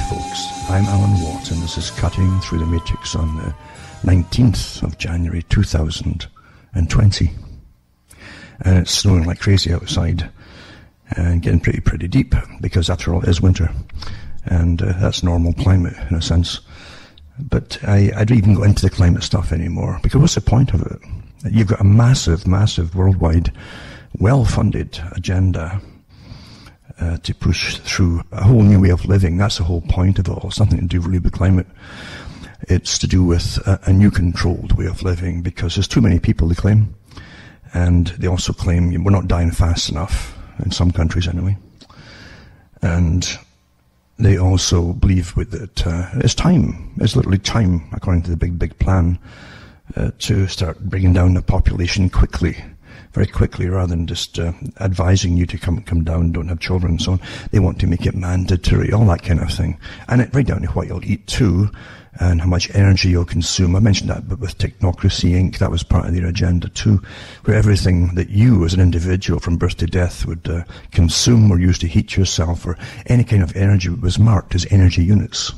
folks. I'm Alan Watt, and this is Cutting Through the Matrix on the 19th of January 2020. And it's snowing like crazy outside and getting pretty deep, because after all it is winter, and that's normal climate in a sense. But I don't even go into the climate stuff anymore, because what's the point of it? You've got a massive worldwide, well-funded agenda to push through a whole new way of living. That's the whole point of it all. It's nothing to do really with climate. It's to do with a new controlled way of living, because there's too many people, they claim. And they also claim we're not dying fast enough, in some countries anyway. And they also believe with it, it's time. It's literally time, according to the big plan, to start bringing down the population quickly. Very quickly, rather than just advising you to come down, don't have children and so on. They want to make it mandatory, all that kind of thing. And it right down to what you'll eat too, and how much energy you'll consume. I mentioned that, but with Technocracy Inc., that was part of their agenda too, where everything that you as an individual from birth to death would consume or use to heat yourself, or any kind of energy, was marked as energy units.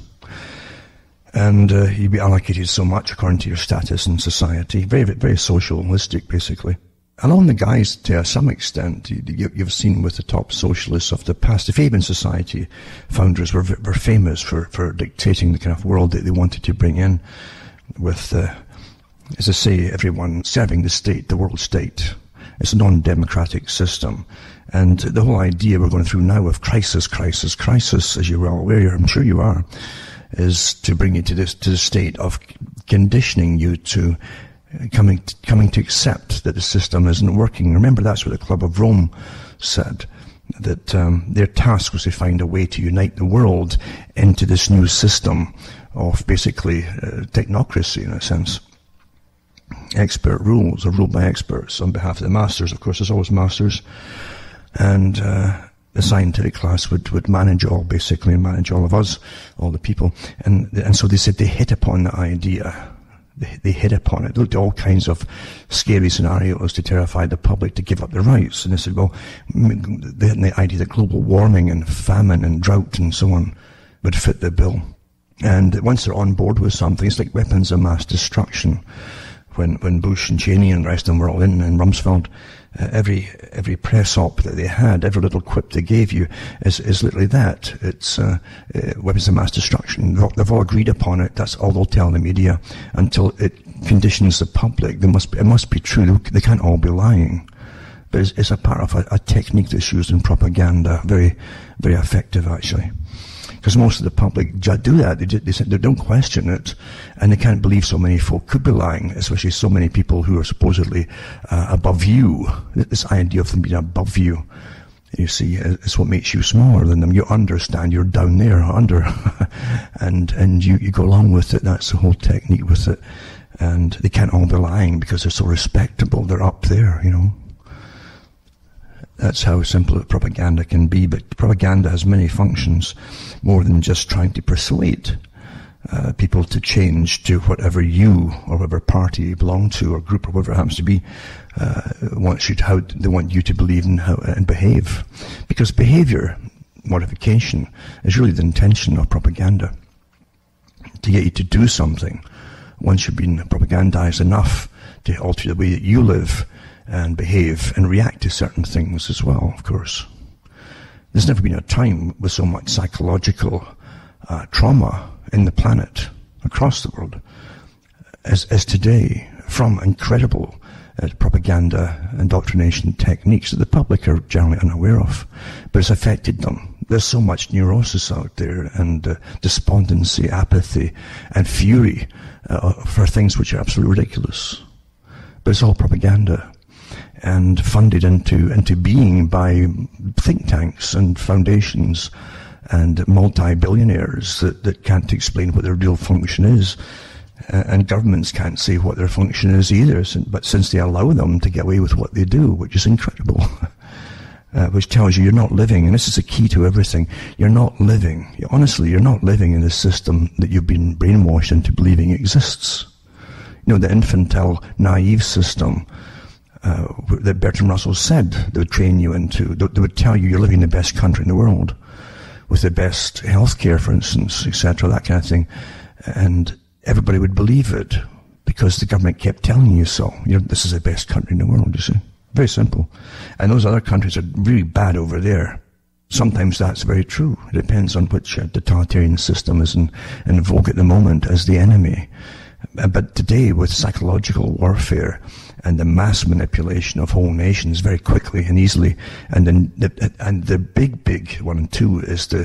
And you'd be allocated so much according to your status in society. Very socialistic, basically. Along the guys, to some extent, you've seen with the top socialists of the past, the Fabian Society founders were famous for dictating the kind of world that they wanted to bring in, with, as I say, everyone serving the state, the world state. It's a non-democratic system. And the whole idea we're going through now of crisis, as you're well aware, I'm sure you are, is to bring you to the state of conditioning you to coming to accept that the system isn't working. Remember, that's what the Club of Rome said, that their task was to find a way to unite the world into this new system of basically technocracy, in a sense. Expert rules, or ruled by experts on behalf of the masters. Of course, there's always masters. And the scientific class would manage all, basically, and manage all of us, all the people. And so they said they hit upon the idea. They hit upon it. They looked at all kinds of scary scenarios to terrify the public to give up their rights. And they said, well, they had the idea that global warming and famine and drought and so on would fit the bill. And once they're on board with something, it's like weapons of mass destruction. When Bush and Cheney and the rest of them were all in Rumsfeld, every press op that they had, every little quip they gave you is literally that. It's weapons of mass destruction. They've all agreed upon it. That's all they'll tell the media until it conditions the public. It must be true. They can't all be lying. But it's a part of a technique that's used in propaganda. Very effective, actually. Because most of the public do that. They don't question it, and they can't believe so many folk could be lying, especially so many people who are supposedly above you. This idea of them being above you, you see, is what makes you smaller than them. You understand you're down there, under, and you go along with it. That's the whole technique with it. And they can't all be lying because they're so respectable. They're up there, you know. That's how simple propaganda can be. But propaganda has many functions, more than just trying to persuade people to change to whatever you or whatever party you belong to, or group, or whatever it happens to be, how they want you to believe and behave. Because behavior modification is really the intention of propaganda, to get you to do something once you've been propagandized enough to alter the way that you live and behave and react to certain things as well, of course. There's never been a time with so much psychological trauma in the planet, across the world, as today, from incredible propaganda indoctrination techniques that the public are generally unaware of. But it's affected them. There's so much neurosis out there, and despondency, apathy, and fury for things which are absolutely ridiculous. But it's all propaganda, and funded into being by think tanks and foundations and multi-billionaires that can't explain what their real function is. And governments can't say what their function is either, but since they allow them to get away with what they do, which is incredible, which tells you you're not living, and this is the key to everything, you're not living, honestly, you're not living in the system that you've been brainwashed into believing exists. You know, the infantile, naive system that Bertrand Russell said they would train you into, they would tell you you're living in the best country in the world, with the best healthcare, for instance, etc., that kind of thing. And everybody would believe it because the government kept telling you so. This is the best country in the world, you see. Very simple. And those other countries are really bad over there. Sometimes that's very true. It depends on which totalitarian system is in vogue at the moment as the enemy. But today, with psychological warfare and the mass manipulation of whole nations very quickly and easily, and then the big one too is the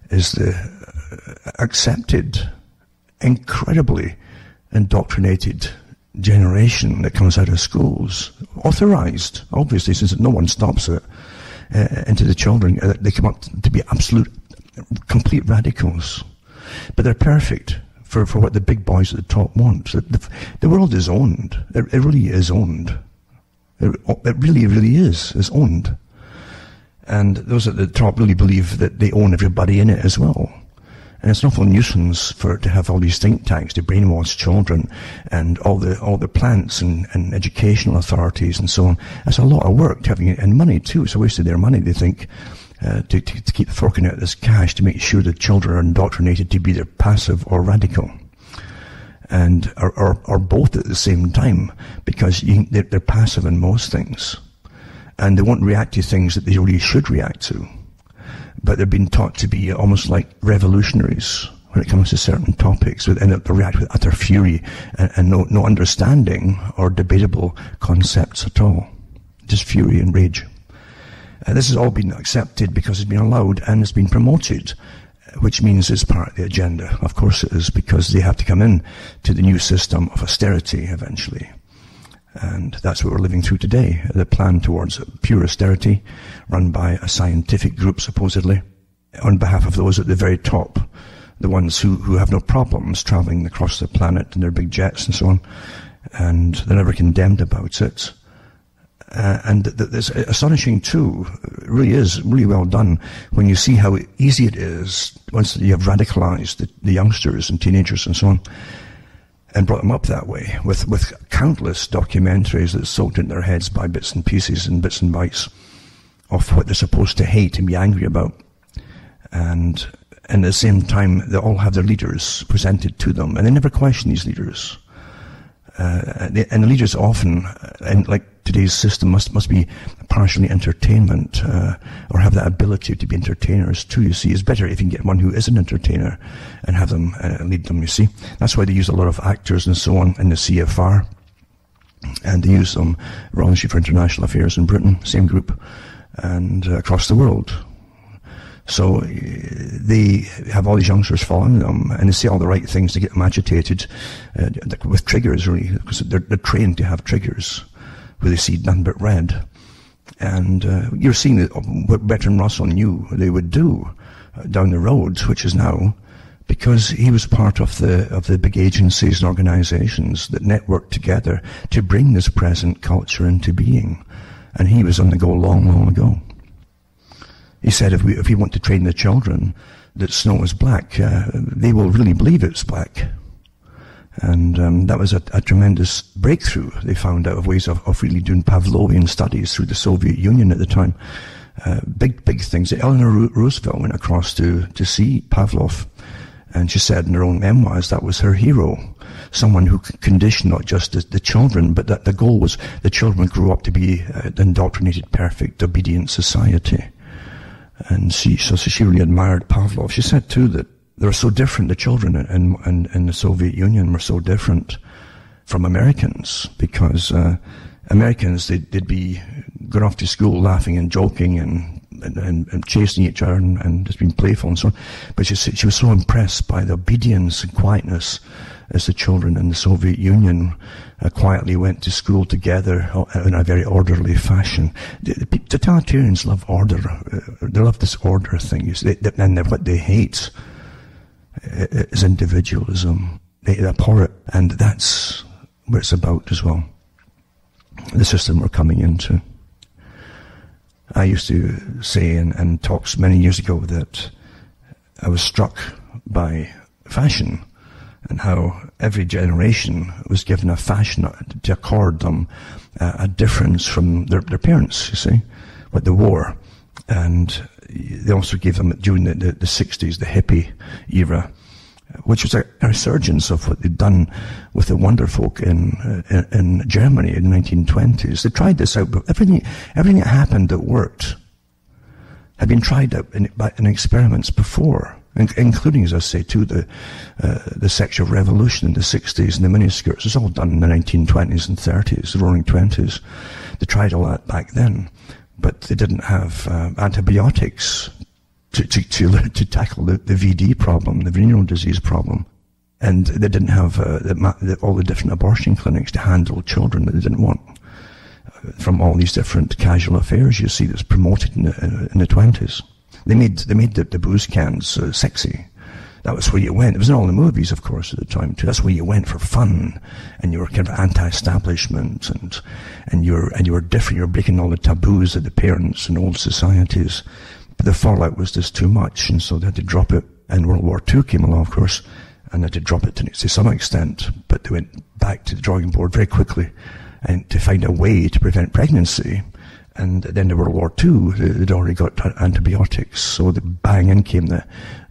accepted, incredibly indoctrinated generation that comes out of schools, authorized, obviously, since no one stops it, into the children. They come up to be absolute, complete radicals. But they're perfect for what the big boys at the top want. The world is owned. It really is owned. It really is owned. And those at the top really believe that they own everybody in it as well. And it's an awful nuisance to have all these think tanks to brainwash children and all the plants and educational authorities and so on. That's a lot of work and money too. It's a waste of their money, they think, to keep forking out this cash to make sure the children are indoctrinated to be either passive or radical. And or both at the same time, because they're passive in most things. And they won't react to things that they really should react to. But they're being taught to be almost like revolutionaries when it comes to certain topics, and they react with utter fury and no understanding or debatable concepts at all. Just fury and rage. This has all been accepted because it's been allowed and it's been promoted, which means it's part of the agenda. Of course it is, because they have to come in to the new system of austerity eventually. And that's what we're living through today, the plan towards pure austerity, run by a scientific group, supposedly, on behalf of those at the very top, the ones who have no problems traveling across the planet in their big jets and so on, and they're never condemned about it. And it's astonishing too, it really is really well done, when you see how easy it is, once you have radicalized the youngsters and teenagers and so on, and brought them up that way, with countless documentaries that soaked in their heads by bits and pieces and bits and bytes of what they're supposed to hate and be angry about. And at the same time, they all have their leaders presented to them, and they never question these leaders. And the leaders often, and like today's system, must be partially entertainment, or have that ability to be entertainers too. You see, it's better if you can get one who is an entertainer and have them lead them. You see, that's why they use a lot of actors and so on in the CFR, and they use them Royal Institute for International Affairs in Britain, same group, and across the world. So they have all these youngsters following them, and they say all the right things to get them agitated, with triggers, really, because they're trained to have triggers where they see nothing but red. And you're seeing what Bertrand Russell knew they would do down the road, which is now, because he was part of the big agencies and organizations that networked together to bring this present culture into being. And he was on the go long, long ago. He said if we want to train the children that snow is black, they will really believe it's black. And that was a tremendous breakthrough. They found out of ways of really doing Pavlovian studies through the Soviet Union at the time. Big things. Eleanor Roosevelt went across to see Pavlov, and she said in her own memoirs that was her hero. Someone who conditioned not just the children, but that the goal was the children grew up to be an indoctrinated, perfect, obedient society. And she really admired Pavlov. She said too that they were so different, the children in the Soviet Union were so different from Americans, because Americans, they'd be going off to school laughing and joking and chasing each other and just being playful and so on. But she was so impressed by the obedience and quietness as the children in the Soviet Union quietly went to school together in a very orderly fashion. The totalitarians love order. They love this order thing. And what they hate is individualism. They abhor it. And that's what it's about as well. The system we're coming into. I used to say in talks many years ago that I was struck by fashion, and how every generation was given a fashion to accord them a difference from their parents, you see, what they wore. And they also gave them, during the 60s, the hippie era, which was a resurgence of what they'd done with the Wonder Folk in Germany in the 1920s. They tried this out, but everything that happened that worked had been tried out in experiments before, including, as I say, too, the sexual revolution in the 60s and the miniskirts. It was all done in the 1920s and 30s, the Roaring Twenties. They tried all that back then, but they didn't have antibiotics to tackle the VD problem, the venereal disease problem. And they didn't have all the different abortion clinics to handle children that they didn't want from all these different casual affairs you see that's promoted in the 20s. They made the booze cans sexy. That was where you went. It was in all the movies, of course, at the time too. That's where you went for fun, and you were kind of anti-establishment, and you were different. You were breaking all the taboos of the parents and old societies. But the fallout was just too much, and so they had to drop it. And World War II came along, of course, and they had to drop it to some extent. But they went back to the drawing board very quickly, and to find a way to prevent pregnancy. And at the end of World War II, they'd already got antibiotics, so bang in came the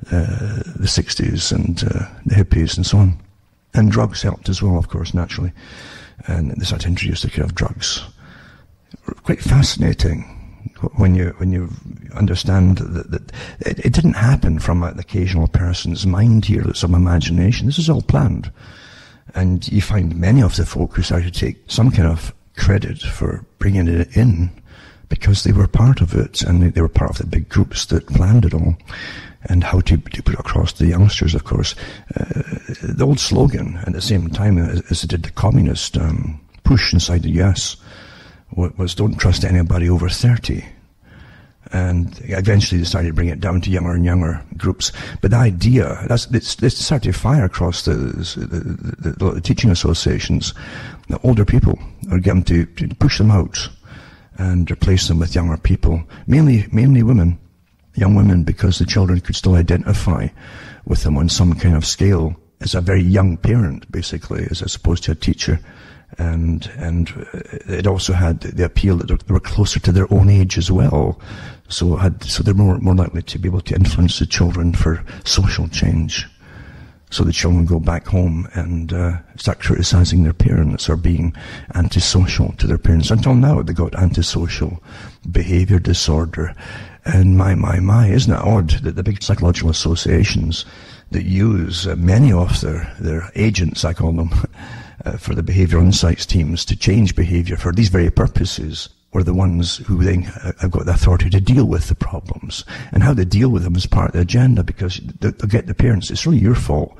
60s and the hippies and so on. And drugs helped as well, of course, naturally. And they started to introduce the kind of drugs. Quite fascinating when you understand that it didn't happen from an occasional person's mind here, some imagination. This is all planned. And you find many of the folk who started to take some kind of credit for bringing it in, because they were part of it, and they were part of the big groups that planned it all, and how to put it across to the youngsters, of course. The old slogan, at the same time as it did the communist push inside the US, was don't trust anybody over 30. And eventually they started to bring it down to younger and younger groups. But the idea, they started to fire across the teaching associations. The older people are getting to push them out and replace them with younger people, mainly women, young women, because the children could still identify with them on some kind of scale as a very young parent, basically, as opposed to a teacher. And it also had the appeal that they were closer to their own age as well. So they're more likely to be able to influence the children for social change. So the children go back home and start criticizing their parents or being antisocial to their parents. Until now, they got antisocial behavior disorder. And my, isn't it odd that the big psychological associations that use many of their agents, I call them, for the behavioral insights teams to change behavior for these very purposes, were the ones who then have got the authority to deal with the problems. And how they deal with them is part of the agenda, because they'll get the parents, it's really your fault.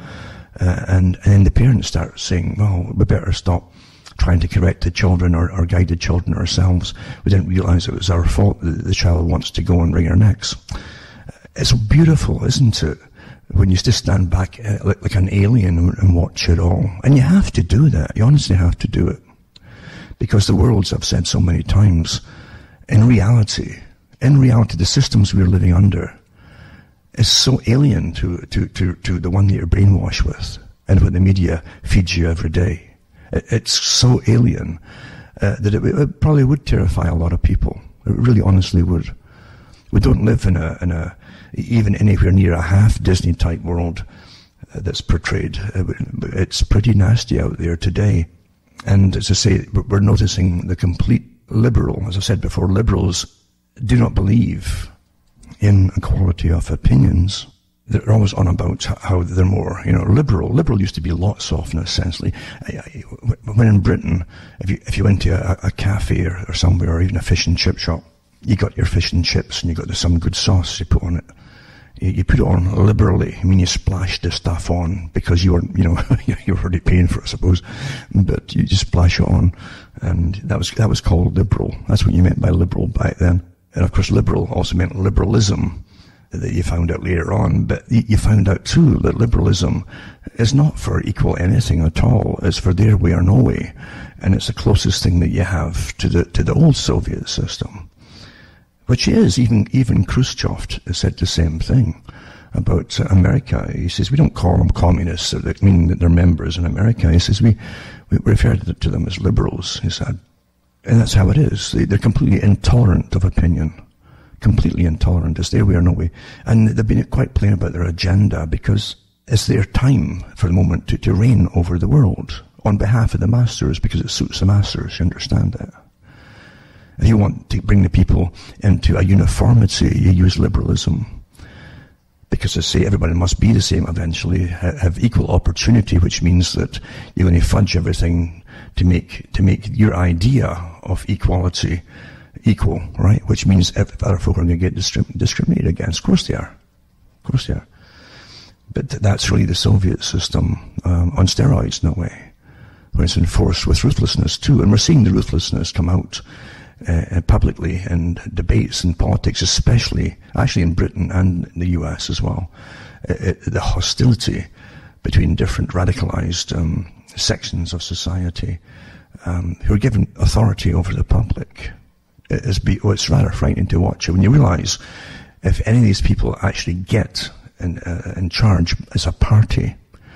And then the parents start saying, well, we better stop trying to correct the children or guide the children ourselves. We didn't realize it was our fault that the child wants to go and wring our necks. It's beautiful, isn't it? When you just stand back like an alien and watch it all. And you have to do that. You honestly have to do it. Because the worlds, I've said so many times, in reality, the systems we're living under is so alien to the one that you're brainwashed with and what the media feeds you every day. It's so alien that it probably would terrify a lot of people. It really honestly would. We don't live in a even anywhere near a half Disney type world that's portrayed. It's pretty nasty out there today. And as I say, we're noticing the complete liberal, as I said before, liberals do not believe in equality of opinions. They're always on about how they're more, liberal. Liberal used to be lots of, essentially. When in Britain, if you went to a cafe or somewhere, or even a fish and chip shop, you got your fish and chips and you got some good sauce you put on it. You put it on liberally. I mean, you splashed the stuff on because you were, you're already paying for it, I suppose. But you just splash it on, and that was called liberal. That's what you meant by liberal back then. And of course, liberal also meant liberalism, that you found out later on. But you found out too that liberalism is not for equal anything at all. It's for their way or no way, and it's the closest thing that you have to the old Soviet system. Which is, even Khrushchev said the same thing about America. He says, we don't call them communists, meaning that they're members in America. He says, we refer to them as liberals, he said. And that's how it is. They're completely intolerant of opinion. completely intolerant. It's their way or no way. And they've been quite plain about their agenda, because it's their time for the moment to reign over the world on behalf of the masters, because it suits the masters. You understand that? If you want to bring the people into a uniformity, you use liberalism. Because they say everybody must be the same eventually, have equal opportunity, which means that you're going to fudge everything to make your idea of equality equal, right? Which means if other folk are going to get discriminated against. Of course they are. Of course they are. But that's really the Soviet system on steroids, in a way, when it's enforced with ruthlessness too. And we're seeing the ruthlessness come out publicly in debates and politics, especially actually in Britain and the US as well. The hostility between different radicalized sections of society who are given authority over the public. It's rather frightening to watch when you realize if any of these people actually get in charge as a party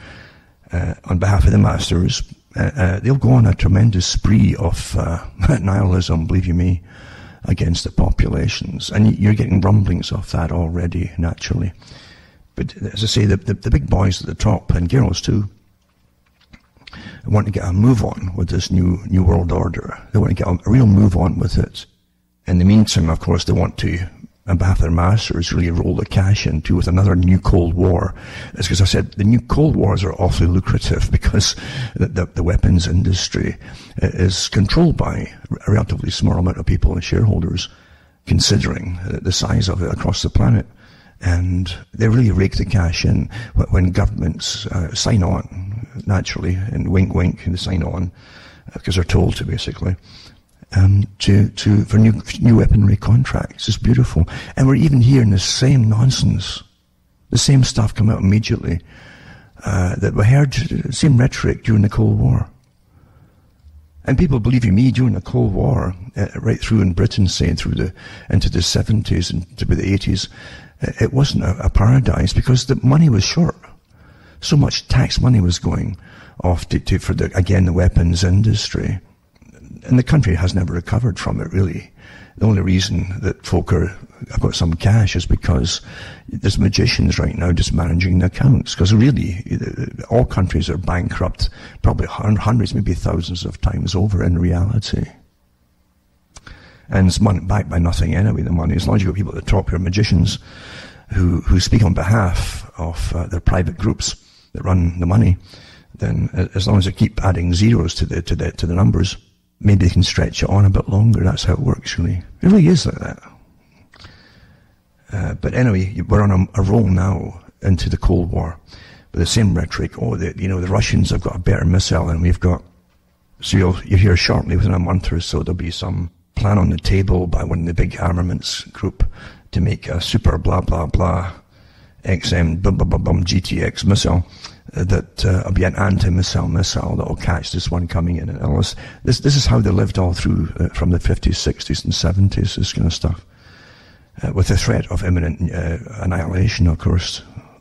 on behalf of the masters, they'll go on a tremendous spree of nihilism, believe you me, against the populations. And you're getting rumblings of that already, naturally. But as I say, the big boys at the top, and girls too, want to get a move on with this new world order. They want to get a real move on with it. In the meantime, of course, they want to, on behalf of their masters, really roll the cash into with another new Cold War. It's because I said the new Cold Wars are awfully lucrative, because the weapons industry is controlled by a relatively small amount of people and shareholders, considering the size of it across the planet. And they really rake the cash in when governments sign on, naturally, and wink wink, and they sign on, because they're told to, basically. For new weaponry contracts. It's beautiful. And we're even hearing the same nonsense, the same stuff come out immediately, that we heard, the same rhetoric during the Cold War. And people, believing me, during the Cold War, right through in Britain, say, into the 70s and to the 80s, it wasn't a paradise, because the money was short. So much tax money was going off for the weapons industry. And the country has never recovered from it, really. The only reason that folk have got some cash is because there's magicians right now just managing the accounts. Because really, all countries are bankrupt, probably hundreds, maybe thousands of times over in reality. And it's backed by nothing anyway, the money. As long as you've got people at the top who are magicians, who speak on behalf of their private groups that run the money, then as long as they keep adding zeros to the numbers, maybe they can stretch it on a bit longer. That's how it works, really. It really is like that. But anyway, we're on a roll now into the Cold War. But the same rhetoric, the Russians have got a better missile than we've got. So you'll hear shortly, within a month or so, there'll be some plan on the table by one of the big armaments group to make a super blah blah blah XM GTX missile that will be an anti-missile missile that will catch this one coming in. And this is how they lived all through from the 50s, 60s, and 70s, this kind of stuff. With the threat of imminent annihilation, of course.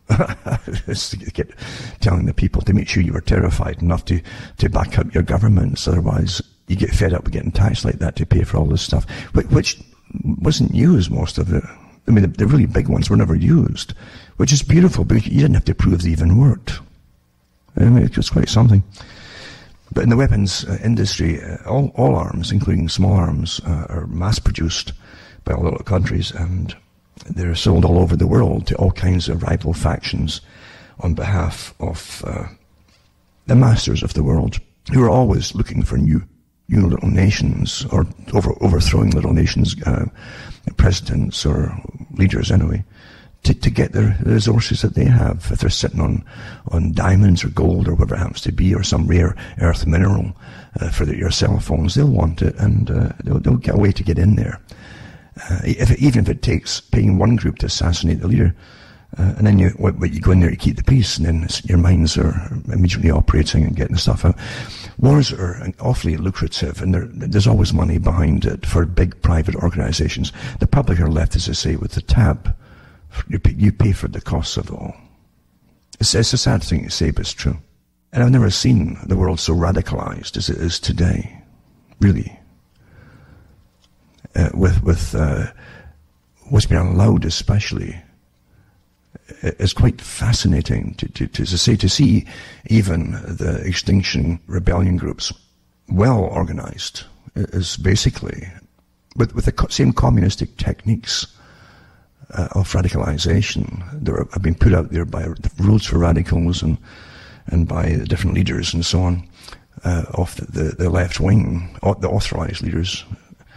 Kept telling the people to make sure you were terrified enough to back up your governments, otherwise you get fed up with getting taxed like that to pay for all this stuff, which wasn't used, most of it. I mean, the really big ones were never used, which is beautiful, but you didn't have to prove they even worked. I mean, it was quite something. But in the weapons industry, all arms, including small arms, are mass-produced by all the little countries, and they're sold all over the world to all kinds of rival factions on behalf of the masters of the world, who are always looking for new little nations, or overthrowing little nations, presidents or leaders anyway, to get the resources that they have. If they're sitting on diamonds or gold or whatever it happens to be, or some rare earth mineral for your cell phones, they'll want it, and they'll get a way to get in there. Even if it takes paying one group to assassinate the leader, and then you go in there to keep the peace, and then your minds are immediately operating and getting the stuff out. Wars are awfully lucrative, and there's always money behind it for big private organizations. The public are left, as I say, with the tab. You pay for the costs of it all. It's a sad thing to say, but it's true. And I've never seen the world so radicalized as it is today, really. With what's been allowed especially is quite fascinating to see even the Extinction Rebellion groups, well organized, is basically with the same communistic techniques of radicalization that have been put out there by the Rules for Radicals and by the different leaders and so on of the left wing, the authorized leaders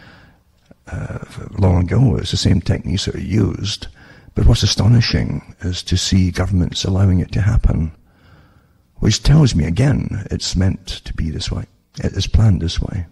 long ago. It's the same techniques that are used. But what's astonishing is to see governments allowing it to happen, which tells me, again, it's meant to be this way. It is planned this way.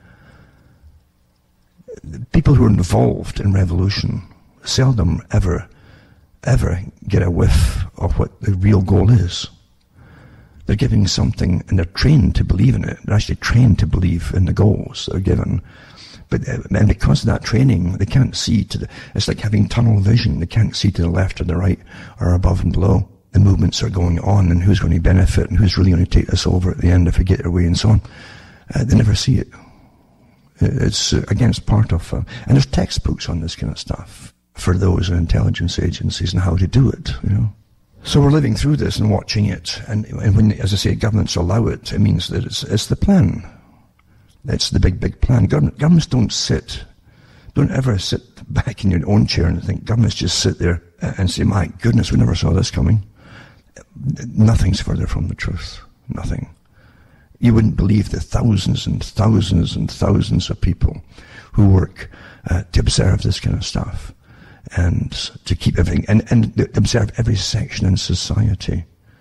People who are involved in revolution seldom ever get a whiff of what the real goal is. They're giving something, and they're trained to believe in it. They're actually trained to believe in the goals that are given. And because of that training, they can't see it's like having tunnel vision. They can't see to the left or the right or above and below. The movements are going on and who's going to benefit and who's really going to take us over at the end if we get their way and so on. They never see it. It's, again, it's part of, and there's textbooks on this kind of stuff for those in intelligence agencies and how to do it, So we're living through this and watching it. And when, as I say, governments allow it, it means that it's the plan. It's the big plan. Governments don't ever sit back in your own chair and think. Governments just sit there and say, my goodness, we never saw this coming. Nothing's further from the truth. Nothing. You wouldn't believe the thousands and thousands and thousands of people who work to observe this kind of stuff and to keep everything, and observe every section in society.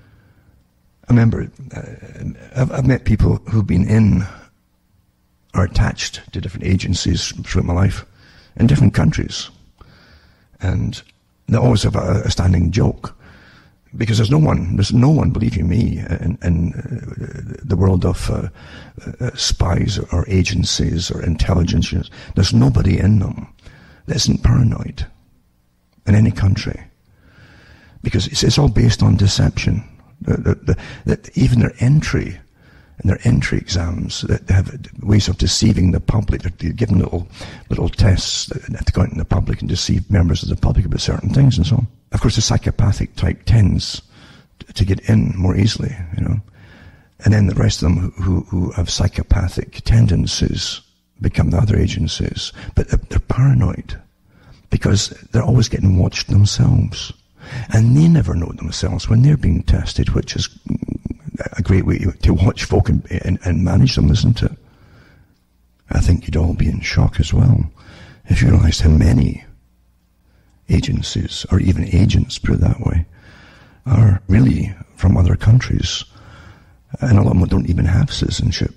I remember, I've met people who've been in or attached to different agencies throughout my life in different countries. And they always have a standing joke. Because there's no one, believe you me, in the world of spies or agencies or intelligence units. There's nobody in them that isn't paranoid in any country. Because it's all based on deception. That even their entry exams, that they have ways of deceiving the public. They're given little tests that have to go out in the public and deceive members of the public about certain things and so on. Of course, the psychopathic type tends to get in more easily, And then the rest of them who have psychopathic tendencies become the other agencies. But they're paranoid because they're always getting watched themselves. And they never know themselves when they're being tested, which is a great way to watch folk and manage them, isn't it? I think you'd all be in shock as well if you realized how many agencies, or even agents, put it that way, are really from other countries. And a lot of them don't even have citizenship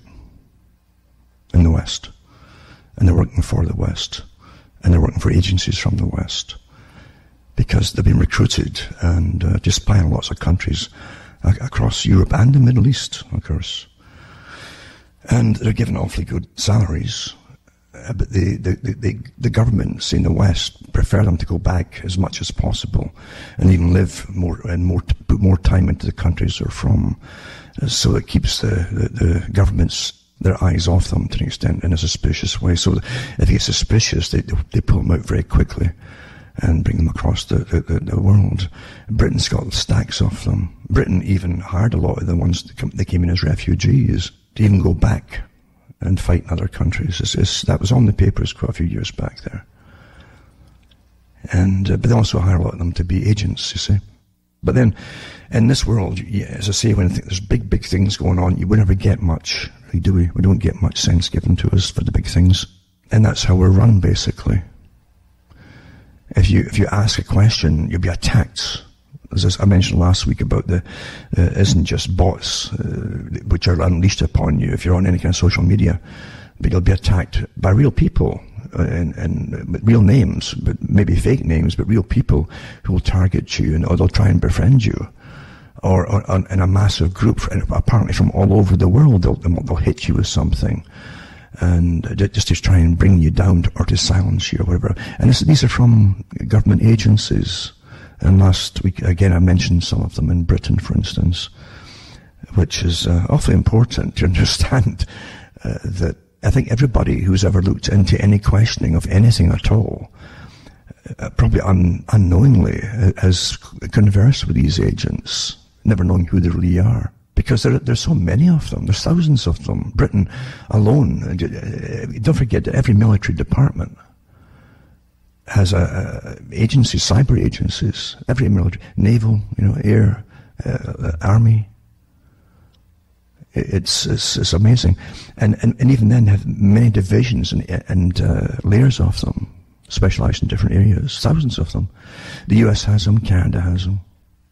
in the West. And they're working for the West. And they're working for agencies from the West. Because they've been recruited and to spy in lots of countries across Europe and the Middle East, of course. And they're given awfully good salaries. But the governments in the West prefer them to go back as much as possible and even live more and put more time into the countries they're from. So it keeps the governments, their eyes off them to an extent in a suspicious way. So if you're suspicious, they pull them out very quickly and bring them across the world. Britain's got stacks of them. Britain even hired a lot of the ones that came in as refugees to even go back and fight in other countries. That was on the papers quite a few years back there. And but they also hire a lot of them to be agents, you see. But then, in this world, as I say, when there's big things going on, we never get much, do we? We don't get much sense given to us for the big things. And that's how we're run, basically. If you ask a question, you'll be attacked. As I mentioned last week about isn't just bots which are unleashed upon you if you're on any kind of social media, but you'll be attacked by real people and real names, but maybe fake names, but real people who will target you or they'll try and befriend you, or in a massive group, apparently from all over the world, they'll hit you with something. And just to try and bring you down or to silence you or whatever. And these are from government agencies. And last week, again, I mentioned some of them in Britain, for instance, which is awfully important to understand that I think everybody who's ever looked into any questioning of anything at all probably unknowingly, has conversed with these agents, never knowing who they really are. Because there's so many of them. There's thousands of them. Britain alone, don't forget that every military department has agencies, cyber agencies. Every military, naval, air, army. It's amazing. And even then have many divisions and layers of them, specialized in different areas. Thousands of them. The US has them, Canada has them.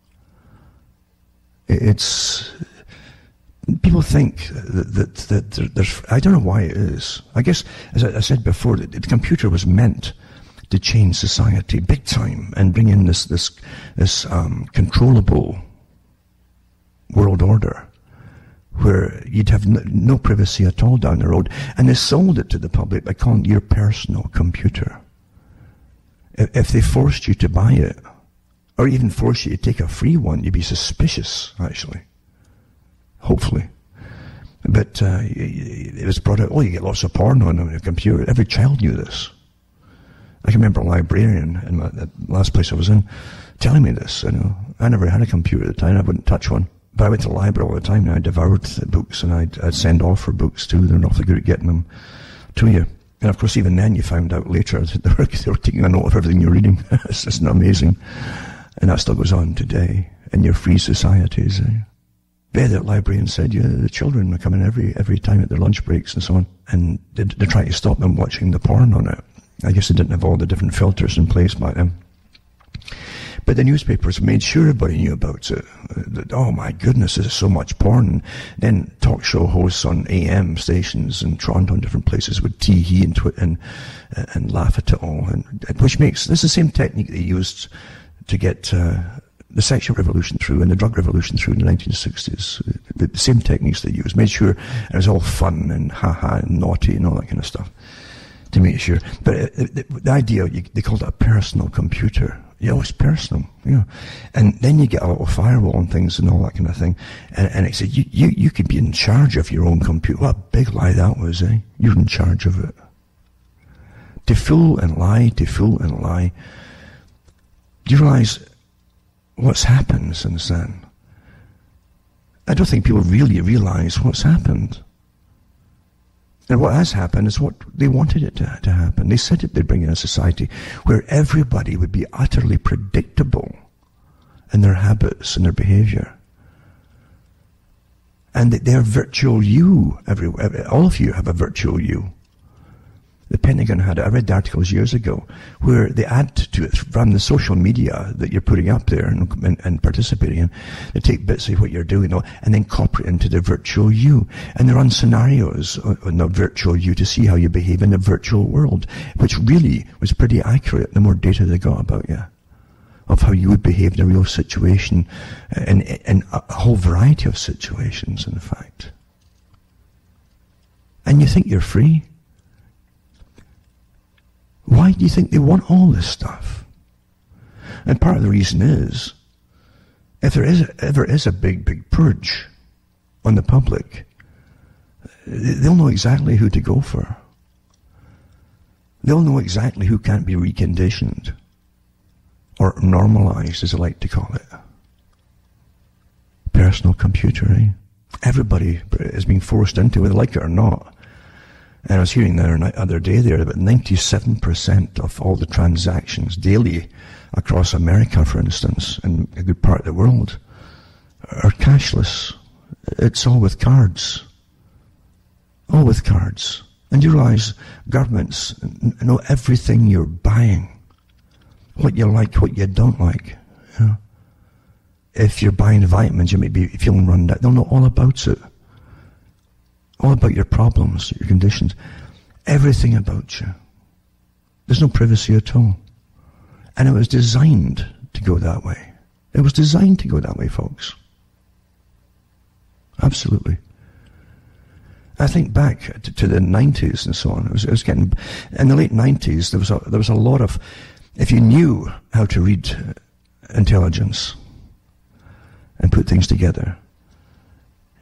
People think that there's, I don't know why it is. I guess, as I said before, the computer was meant to change society big time and bring in this controllable world order where you'd have no privacy at all down the road. And they sold it to the public by calling it your personal computer. If they forced you to buy it, or even forced you to take a free one, you'd be suspicious, actually. Hopefully. But it was brought out, you get lots of porn on a computer. Every child knew this. I can remember a librarian in the last place I was in telling me this. I never had a computer at the time. I wouldn't touch one. But I went to the library all the time, and I devoured the books, and I'd send off for books too. They're awfully good at getting them to you. And of course, even then, you found out later that they were taking a note of everything you're reading. It's amazing. And that still goes on today in your free societies. Yeah, the librarian said, the children are coming every time at their lunch breaks and so on, and they're trying to stop them watching the porn on it. I guess they didn't have all the different filters in place back then. But the newspapers made sure everybody knew about it. Oh my goodness, there's so much porn. And then talk show hosts on AM stations in Toronto and different places would tee-hee and laugh at it all. Which makes, this is the same technique they used to get the sexual revolution through and the drug revolution through in the 1960s. The same techniques they used. Made sure it was all fun and ha-ha and naughty and all that kind of stuff. To make sure. But the idea, they called it a personal computer. It's personal, And then you get a little firewall and things and all that kind of thing. And it said, you could be in charge of your own computer. What a big lie that was, eh? You're in charge of it. To fool and lie. Do you realize what's happened since then? I don't think people really realize what's happened. And what has happened is what they wanted it to happen. They said that they'd bring in a society where everybody would be utterly predictable in their habits and their behavior. And that their virtual you, all of you have a virtual you. The Pentagon had it. I read the articles years ago where they add to it from the social media that you're putting up there and participating in. They take bits of what you're doing and then copy it into the virtual you. And they run scenarios on the virtual you to see how you behave in the virtual world, which really was pretty accurate, the more data they got about you, of how you would behave in a real situation, and a whole variety of situations, in fact. And you think you're free? Why do you think they want all this stuff? And part of the reason is, if there ever is a big purge on the public, they'll know exactly who to go for. They'll know exactly who can't be reconditioned, or normalized, as I like to call it. Personal computer, eh? Everybody is being forced into it, whether they like it or not. And I was hearing the other day there that 97% of all the transactions daily across America, for instance, and a good part of the world, are cashless. It's all with cards. All with cards. And you realize governments know everything you're buying. What you like, what you don't like. If you're buying vitamins, you may be feeling run down. They'll know all about it. All about your problems, your conditions, everything about you. There's no privacy at all. And it was designed to go that way. It was designed to go that way, folks. Absolutely. I think back to the 90s and so on. It was getting, in the late 90s, there was a lot of, if you knew how to read intelligence and put things together,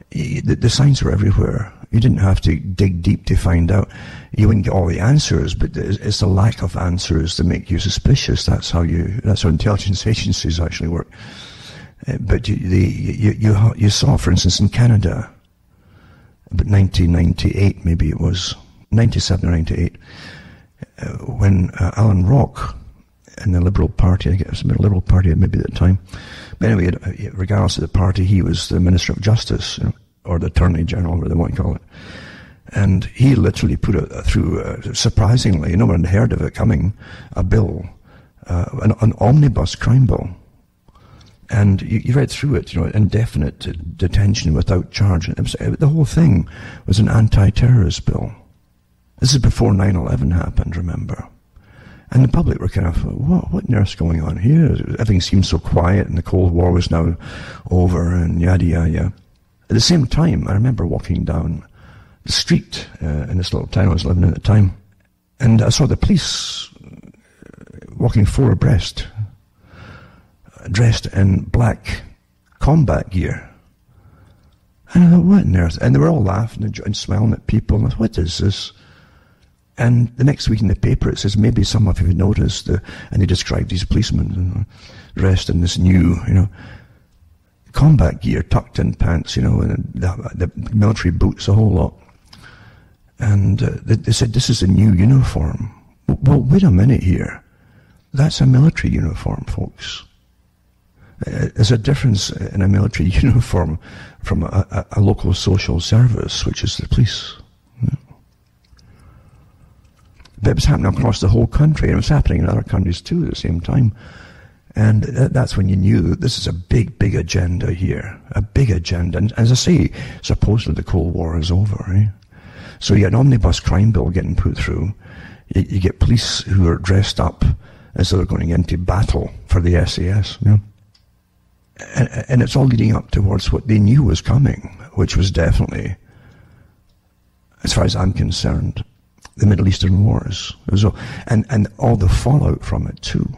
The signs were everywhere. You didn't have to dig deep to find out. You wouldn't get all the answers, but it's the lack of answers that make you suspicious. That's how intelligence agencies actually work. But you saw, for instance, in Canada, about 1998, maybe it was 97 or 98, when Alan Rock in the Liberal Party, I guess it was the Liberal Party maybe at the time, but anyway, regardless of the party, he was the Minister of Justice, or the Attorney General, whatever they want to call it. And he literally put it through, surprisingly, no one had heard of it coming, a bill, an omnibus crime bill. And you read through it, indefinite detention without charge. The whole thing was an anti-terrorist bill. This is before 9/11 happened, remember? And the public were kind of, what on earth's going on here? Everything seemed so quiet, and the Cold War was now over, and yada, yada, yada. At the same time, I remember walking down the street in this little town I was living in at the time, and I saw the police walking four abreast, dressed in black combat gear. And I thought, what on earth? And they were all laughing and smiling at people. And I thought, what is this? And the next week in the paper it says, maybe some of you have noticed, and they described these policemen dressed in this new, combat gear, tucked in pants, and the military boots, a whole lot. And they said, this is a new uniform. Well, wait a minute here. That's a military uniform, folks. There's a difference in a military uniform from a local social service, which is the police. But it was happening across the whole country, and it was happening in other countries too at the same time. And that's when you knew that this is a big, big agenda here. A big agenda. And as I say, supposedly the Cold War is over, eh? So you get an omnibus crime bill getting put through. You get police who are dressed up as though they're going into battle for the SAS, And it's all leading up towards what they knew was coming, which was definitely, as far as I'm concerned, the Middle Eastern wars. And all the fallout from it too.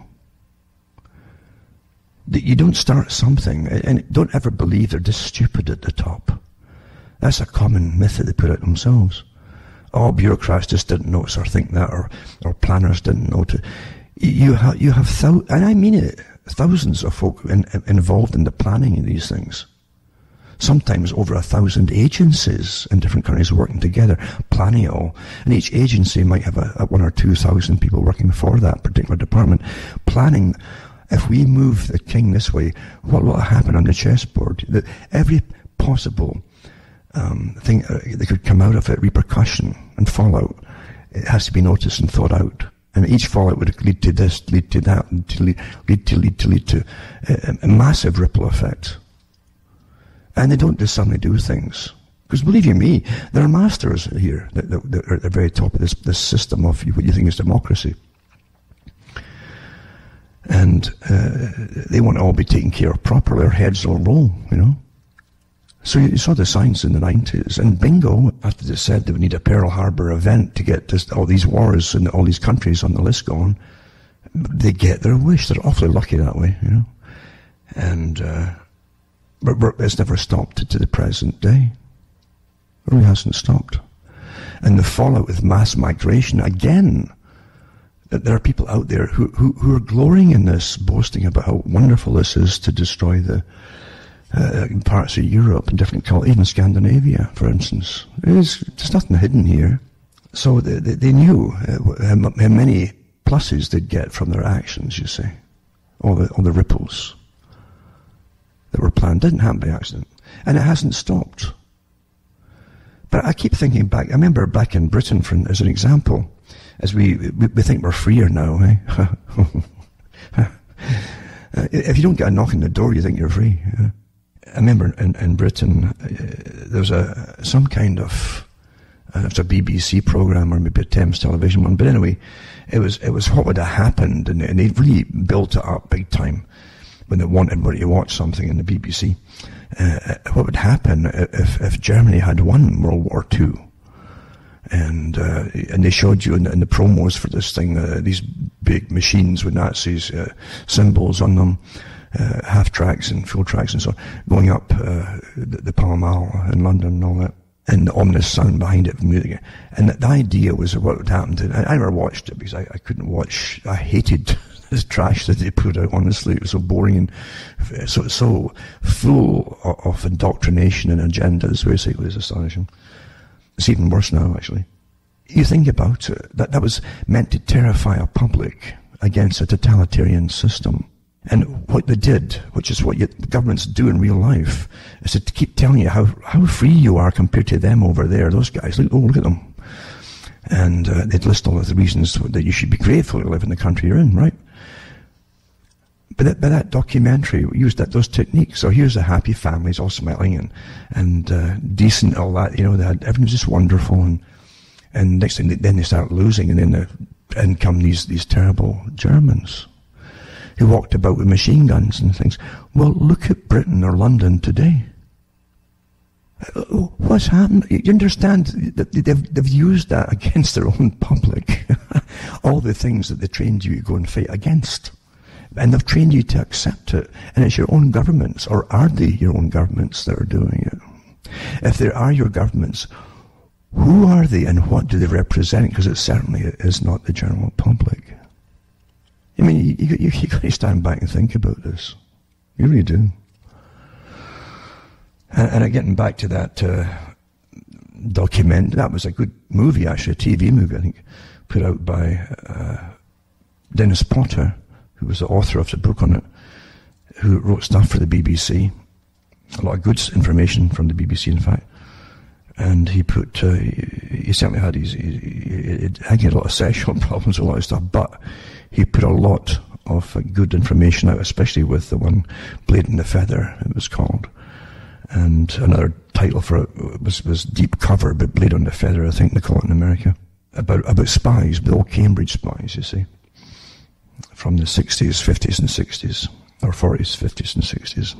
You don't start something, and don't ever believe they're just stupid at the top. That's a common myth that they put out themselves. Oh, bureaucrats just didn't notice or think that, or planners didn't know to. You have and I mean it, thousands of folk involved in the planning of these things. Sometimes over 1,000 agencies in different countries working together, planning it all. And each agency might have a 1,000 or 2,000 people working for that particular department, planning. If we move the king this way, what will happen on the chessboard? Every possible thing that could come out of it, repercussion and fallout, it has to be noticed and thought out. And each fallout would lead to this, lead to that, lead to a massive ripple effect. And they don't just suddenly do things. Because believe you me, there are masters here that are at the very top of this system of what you think is democracy. And they want to all be taken care of properly, their heads will roll, So you saw the signs in the 90s, and bingo, after they said they would need a Pearl Harbor event to get just all these wars and all these countries on the list going, they get their wish. They're awfully lucky that way, And but it's never stopped to the present day. It really hasn't stopped. And the fallout with mass migration, again, there are people out there who are glorying in this, boasting about how wonderful this is to destroy the parts of Europe and different cultures, even Scandinavia, for instance. There's nothing hidden here. So they knew how many pluses they'd get from their actions, you see. All the ripples that were planned didn't happen by accident. And it hasn't stopped. But I keep thinking back, I remember back in Britain, as an example, as we think we're freer now, eh? If you don't get a knock on the door, you think you're free. I remember in Britain, there was some kind of, it's a BBC program or maybe a Thames television one, but anyway, it was what would have happened, and they really built it up big time when they wanted everybody to watch something in the BBC. What would happen if Germany had won World War II? And they showed you in the promos for this thing, these big machines with Nazis symbols on them, half-tracks and full-tracks and so on, going up the Pall Mall in London and all that, and the ominous sound behind it of music. And the idea was what would happen to... I never watched it because I couldn't watch... I hated this trash that they put out, honestly. It was so boring and so full of indoctrination and agendas, basically. It's astonishing. It's even worse now, actually. You think about it, that was meant to terrify a public against a totalitarian system. And what they did, which is what governments do in real life, is to keep telling you how free you are compared to them over there. Those guys, look at them. And they'd list all of the reasons that you should be grateful to live in the country you're in, right? But that documentary used those techniques. So here's the happy families all smiling and decent, all that, everything's just wonderful. And next thing, then they start losing, and then in come these terrible Germans who walked about with machine guns and things. Well, look at Britain or London today. What's happened? You understand that they've used that against their own public. All the things that they trained you to go and fight against. And they've trained you to accept it. And it's your own governments, or are they your own governments that are doing it? If there are your governments, who are they and what do they represent? Because it certainly is not the general public. I mean, you got to stand back and think about this. You really do. And getting back to that document, that was a good movie, actually, a TV movie, I think, put out by Dennis Potter, who was the author of the book on it, who wrote stuff for the BBC. A lot of good information from the BBC, in fact. And he certainly had he had a lot of sexual problems, a lot of stuff, but he put a lot of good information out, especially with the one, Blade and the Feather, it was called. And another title for it was Deep Cover, but Blade on the Feather, I think they call it in America. About spies, the old Cambridge spies, you see. From the 60s, 50s and 60s, or 40s, 50s and 60s.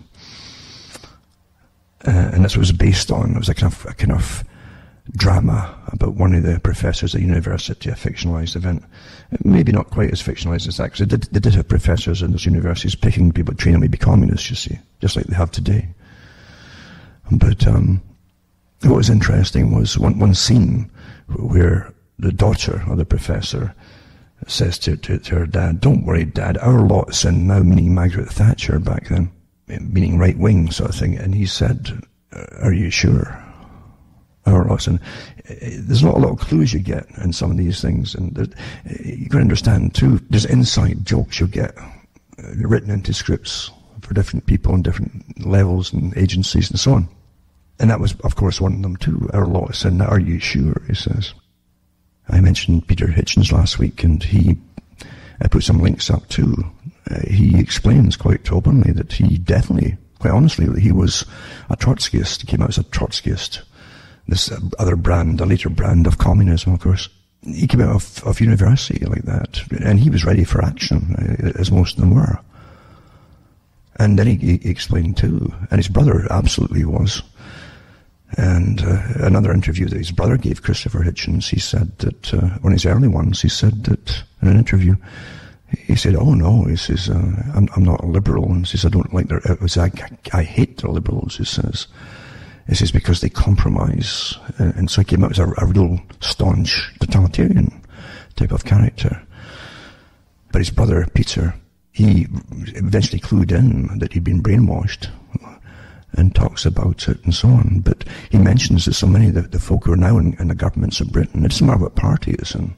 And that's what it was based on. It was a kind of drama about one of the professors at university, a fictionalized event. Maybe not quite as fictionalized as that, because they did have professors in those universities picking people, training them to be communists, you see, just like they have today. But what was interesting was one scene where the daughter of the professor says to her dad, "Don't worry, Dad, our lot's in," now meaning Margaret Thatcher back then, meaning right-wing sort of thing. And he said, "Are you sure?" Our lot's in. There's not a lot of clues you get in some of these things. And you can understand, too, there's inside jokes you'll get written into scripts for different people on different levels and agencies and so on. And that was, of course, one of them, too. Our lot's in. Are you sure? He says. I mentioned Peter Hitchens last week, and I put some links up too. He explains quite openly that he definitely, quite honestly, that he was a Trotskyist. He came out as a Trotskyist. This other brand, a later brand of communism, of course. He came out of university like that, and he was ready for action, as most of them were. And then he explained too, and his brother absolutely was. And another interview that his brother gave, Christopher Hitchens, he said that, one of his early ones, he said that in an interview, he said, "Oh no," he says, I'm not a liberal. And he says, "I don't like I hate the liberals," he says. He says, because they compromise. And so he came out as a real staunch totalitarian type of character. But his brother, Peter, he eventually clued in that he'd been brainwashed, and talks about it and so on. But he mentions that so many of the folk who are now in the governments of Britain, it doesn't matter what party it's in,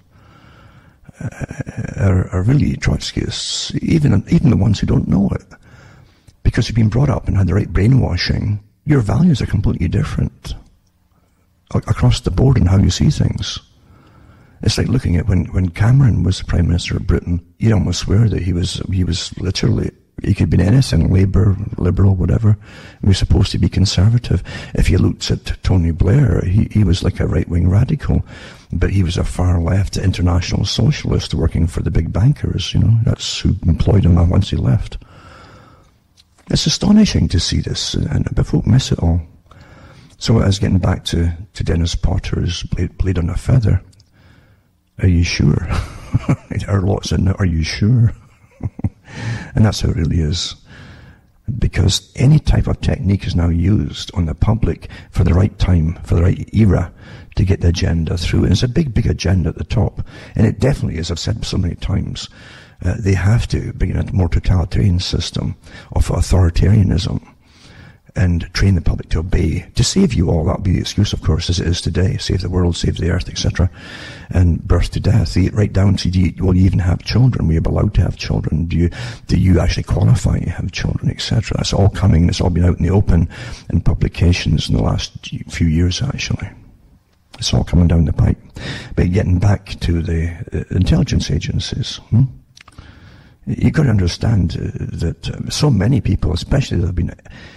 are really Trotskyists, even the ones who don't know it. Because you've been brought up and had the right brainwashing, your values are completely different across the board in how you see things. It's like looking at when Cameron was the Prime Minister of Britain, you'd almost swear that he was literally, he could have been anything, Labour, Liberal, whatever. He was supposed to be conservative. If you looked at Tony Blair, he was like a right-wing radical, but he was a far-left international socialist working for the big bankers, That's who employed him once he left. It's astonishing to see this, but folk miss it all. So I was getting back to Dennis Potter's Blade on a Feather. Are you sure? Our lot's in there, are you sure? And that's how it really is. because any type of technique is now used on the public for the right time, for the right era, to get the agenda through. And it's a big, big agenda at the top. And it definitely, as I've said so many times, they have to bring in a more totalitarian system of authoritarianism and train the public to obey. To save you all, that'll be the excuse, of course, as it is today. Save the world, save the earth, etc. And birth to death. Right down to, will you even have children? Will you be allowed to have children? Do you actually qualify to have children, etc.? That's all coming. It's all been out in the open in publications in the last few years, actually. It's all coming down the pipe. But getting back to the intelligence agencies, you've got to understand that so many people, especially that have been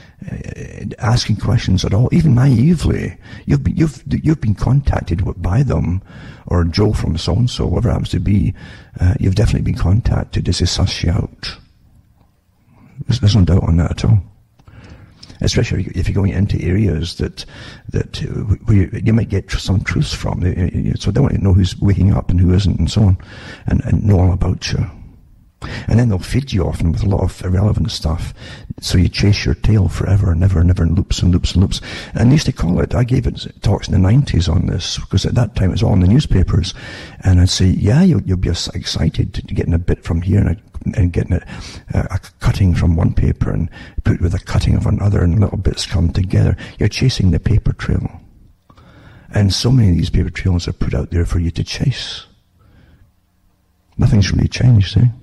asking questions at all, even naively, you've been contacted by them, or Joe from so and so, whatever it happens to be. You've definitely been contacted to say, suss you out. There's no doubt on that at all. Especially if you're going into areas that where you might get some truths from. So they want to know who's waking up and who isn't, and so on, and know all about you. And then they'll feed you often with a lot of irrelevant stuff, so you chase your tail forever and ever and ever in loops and loops and loops. And I used to call it, I gave it talks in the 90s on this, because at that time it was all in the newspapers, and I'd say, yeah, you'll be excited to getting a bit from here and getting a cutting from one paper and put it with a cutting of another, and little bits come together. You're chasing the paper trail. And so many of these paper trails are put out there for you to chase. Nothing's really changed, eh?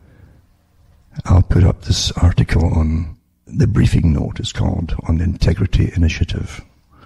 I'll put up this article on the briefing note, it's called, on the Integrity Initiative,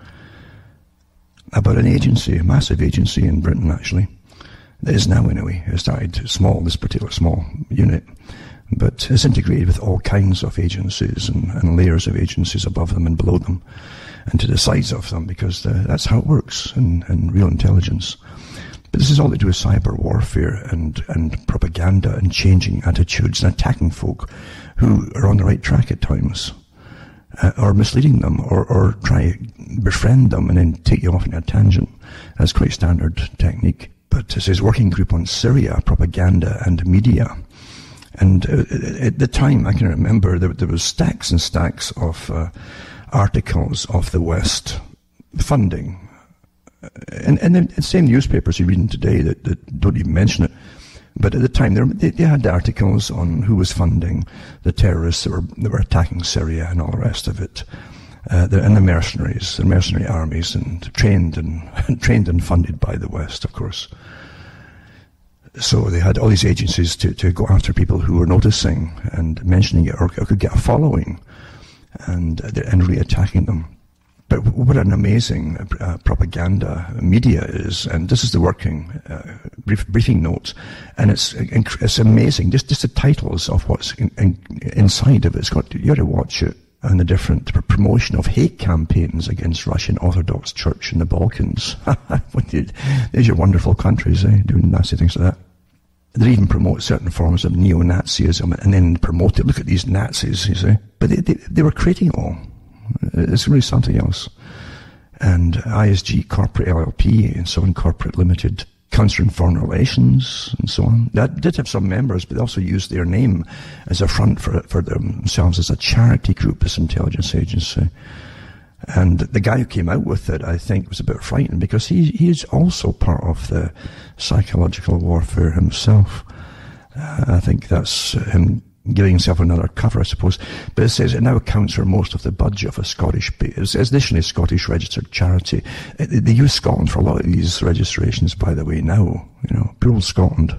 about an agency, a massive agency in Britain, actually. It is now, anyway. It started small, this particular small unit, but it's integrated with all kinds of agencies and layers of agencies above them and below them, and to the sides of them, because that's how it works in real intelligence. But this is all to do with cyber warfare and propaganda and changing attitudes and attacking folk who are on the right track at times, or misleading them, or try to befriend them and then take you off in a tangent. That's quite standard technique. But it says working group on Syria, propaganda and media. And at the time, I can remember there was stacks and stacks of articles of the West funding. And the same newspapers you're reading today that don't even mention it. But at the time, they had articles on who was funding the terrorists that were attacking Syria and all the rest of it. And the mercenaries, the mercenary armies, and trained and funded by the West, of course. So they had all these agencies to go after people who were noticing and mentioning it, or could get a following, and really attacking them. But what an amazing propaganda media is, and this is the working briefing notes, and it's amazing. Just the titles of what's inside of it. You got to watch it, and the different promotion of hate campaigns against Russian Orthodox Church in the Balkans. There's your wonderful countries, doing nasty things like that. They even promote certain forms of neo-Nazism, and then promote it. Look at these Nazis, you see. But they were creating it all. It's really something else. And ISG Corporate LLP and so on, Corporate Limited, Council on Foreign Relations and so on. That did have some members, but they also used their name as a front for themselves as a charity group, this intelligence agency. And the guy who came out with it, I think, was a bit frightened, because he's also part of the psychological warfare himself. I think that's him giving himself another cover, I suppose. But it says it now accounts for most of the budget of a Scottish, it's initially a Scottish registered charity. They use Scotland for a lot of these registrations, by the way, now, poor old Scotland.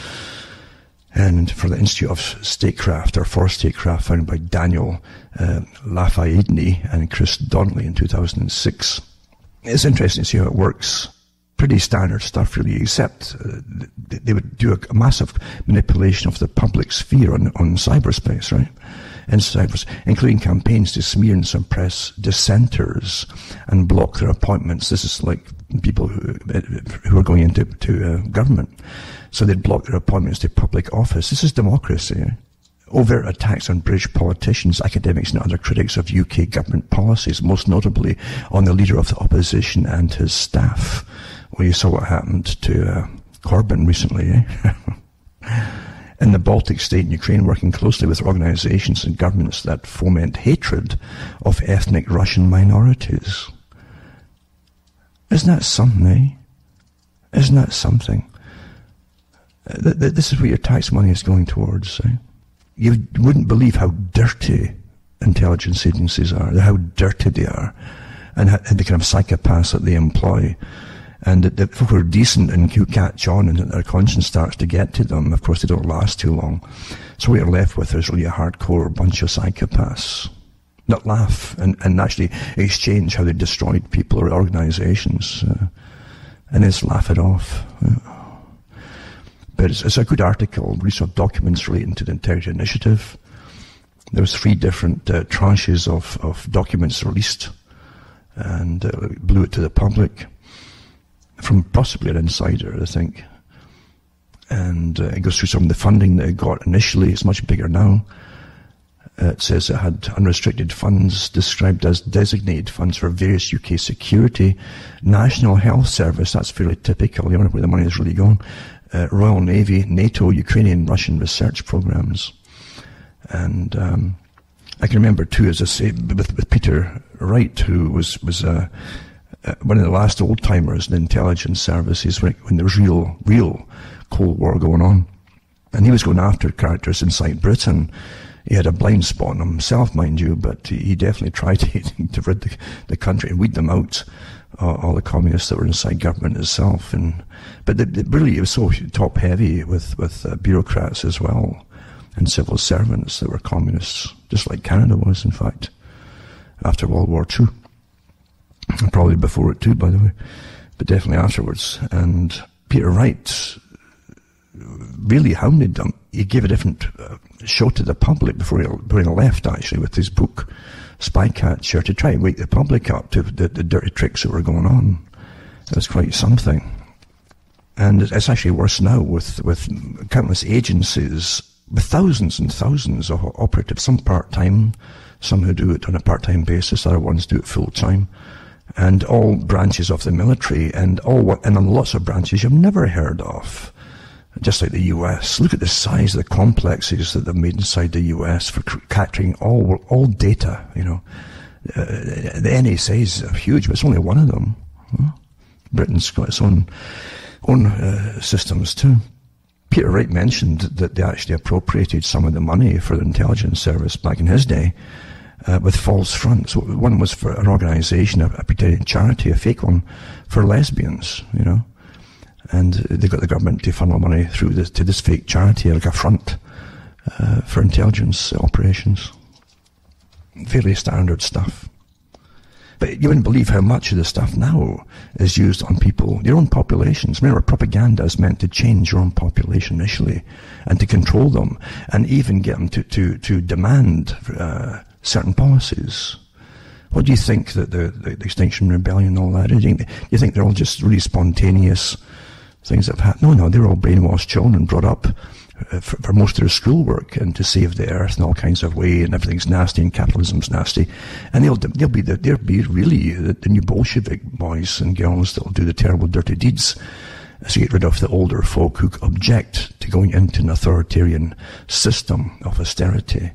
And for the Institute of Statecraft, or for Statecraft, founded by Daniel Lafayette and Chris Donnelly in 2006. It's interesting to see how it works. Pretty standard stuff, really, except they would do a massive manipulation of the public sphere on cyberspace, right? In cyberspace, including campaigns to smear and suppress dissenters and block their appointments. This is like people who are going into government. So they'd block their appointments to public office. This is democracy. Overt attacks on British politicians, academics and other critics of UK government policies, most notably on the leader of the opposition and his staff. Well, you saw what happened to Corbyn recently, in the Baltic state and Ukraine, working closely with organizations and governments that foment hatred of ethnic Russian minorities. Isn't that something, eh? Isn't that something? This is where your tax money is going towards. Eh? You wouldn't believe how dirty intelligence agencies are, how dirty they are, and the kind of psychopaths that they employ. And if folk are decent and you catch on and their conscience starts to get to them, of course they don't last too long. So what you're left with is really a hardcore bunch of psychopaths that laugh and actually exchange how they destroyed people or organizations, and just laugh it off. But it's a good article, release of documents relating to the Integrity Initiative. There was 3 different tranches of documents released, and blew it to the public from possibly an insider, I think. And it goes through some of the funding that it got initially. It's much bigger now. It says it had unrestricted funds described as designated funds for various UK security, National Health Service, that's fairly typical, you know where the money is really going, Royal Navy, NATO, Ukrainian, Russian research programs. And I can remember too, as I say, with Peter Wright, who was one of the last old-timers in the intelligence services when there was real Cold War going on. And he was going after characters inside Britain. He had a blind spot on himself, mind you, but he definitely tried to rid the country and weed them out, all the communists that were inside government itself. But really, it was so top-heavy with bureaucrats as well, and civil servants that were communists, just like Canada was, in fact, after World War II. Probably before it too, by the way, but definitely afterwards. And Peter Wright really hounded them. He gave a different show to the public before he left, actually, with his book Spycatcher, to try and wake the public up to the dirty tricks that were going on. It was quite something. And it's actually worse now with countless agencies, with thousands and thousands of operatives, some part-time, some who do it on a part-time basis, other ones do it full-time. And all branches of the military, and on lots of branches you've never heard of, just like the US. Look at the size of the complexes that they've made inside the US for capturing all data. You know, the NSA is huge, but it's only one of them. Britain's got its own systems too. Peter Wright mentioned that they actually appropriated some of the money for the intelligence service back in his day. With false fronts. So one was for an organisation, a pretended charity, a fake one, for lesbians, you know. And they got the government to funnel money through to this fake charity, like a front, for intelligence operations. Fairly standard stuff. But you wouldn't believe how much of this stuff now is used on people, your own populations. Remember, propaganda is meant to change your own population initially, and to control them, and even get them to demand certain policies. What do you think that the Extinction Rebellion and all that is? You think they're all just really spontaneous things that have happened? No, they're all brainwashed children brought up for most of their schoolwork and to save the earth in all kinds of way, and everything's nasty and capitalism's nasty, and they'll be really the new Bolshevik boys and girls that'll do the terrible dirty deeds. So get rid of the older folk who object to going into an authoritarian system of austerity.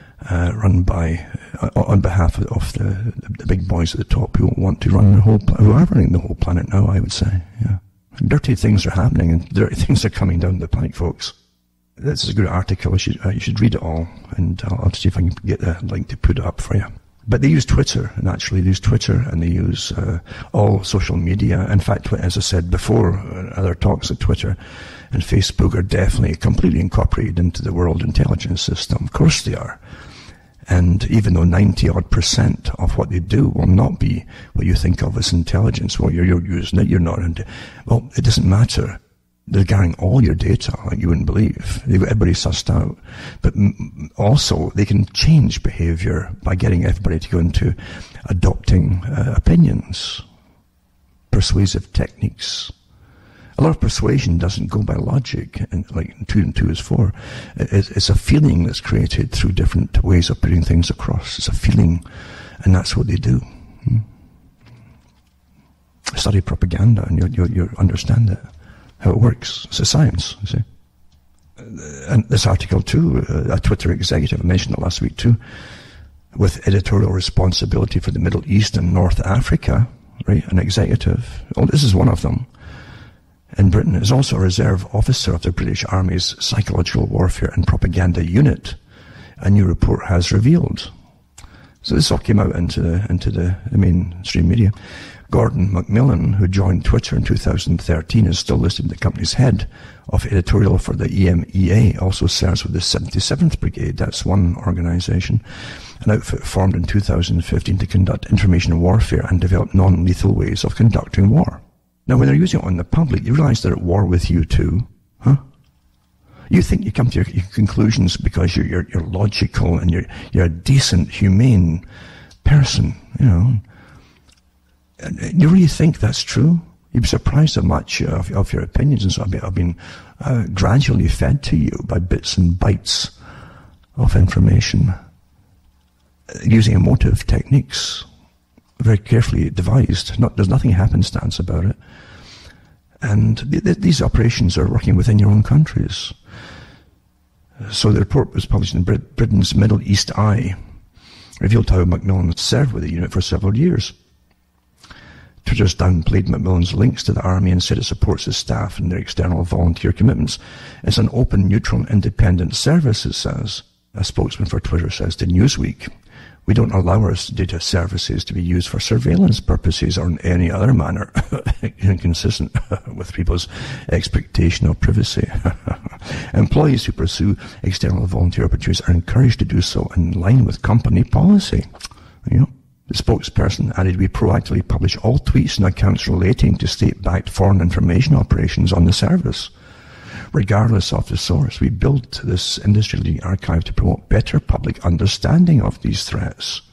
Run by, on behalf of the big boys at the top who want to run who are running the whole planet now, I would say, yeah. Dirty things are happening, and dirty things are coming down the pike, folks. This is a good article, you should read it all, and I'll see if I can get the link to put it up for you. But they use Twitter, and actually they use Twitter, and they use all social media. In fact, as I said before, other talks at Twitter and Facebook are definitely completely incorporated into the world intelligence system. Of course they are. And even though 90-odd% of what they do will not be what you think of as intelligence, well, you're using it, you're not into, well, it doesn't matter. They're gathering all your data like you wouldn't believe. They've got everybody sussed out. But also, they can change behavior by getting everybody to go into adopting opinions, persuasive techniques. A lot of persuasion doesn't go by logic, and like 2 and 2 is 4. It's a feeling that's created through different ways of putting things across. It's a feeling, and that's what they do. Study propaganda, and you'll understand it, how it works. It's a science, you see. And this article too, a Twitter executive, I mentioned it last week too, with editorial responsibility for the Middle East and North Africa, right? An executive. Oh, this is one of them. In Britain, is also a reserve officer of the British Army's Psychological Warfare and Propaganda Unit, a new report has revealed. So this all came out into the mainstream media. Gordon McMillan, who joined Twitter in 2013, is still listed the company's head of editorial for the EMEA, also serves with the 77th Brigade. That's one organization, an outfit formed in 2015 to conduct information warfare and develop non-lethal ways of conducting war. Now, when they're using it on the public, you realize they're at war with you too, huh? You think you come to your conclusions because you're logical and you're a decent, humane person, you know. You really think that's true? You'd be surprised how much of your opinions and so have been gradually fed to you by bits and bytes of information, using emotive techniques, very carefully devised. There's nothing happenstance about it. And these operations are working within your own countries. So the report was published in Britain's Middle East Eye, revealed how Macmillan had served with the unit for several years. Twitter's downplayed Macmillan's links to the army and said it supports its staff and their external volunteer commitments. It's an open, neutral, and independent service, it says. A spokesman for Twitter says to Newsweek, "We don't allow our data services to be used for surveillance purposes or in any other manner inconsistent with people's expectation of privacy. Employees who pursue external volunteer opportunities are encouraged to do so in line with company policy." You know, the spokesperson added, "We proactively publish all tweets and accounts relating to state-backed foreign information operations on the service. Regardless of the source, we built this industry-leading archive to promote better public understanding of these threats."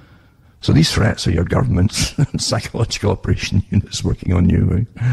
So these threats are your government's psychological operation units working on you, right?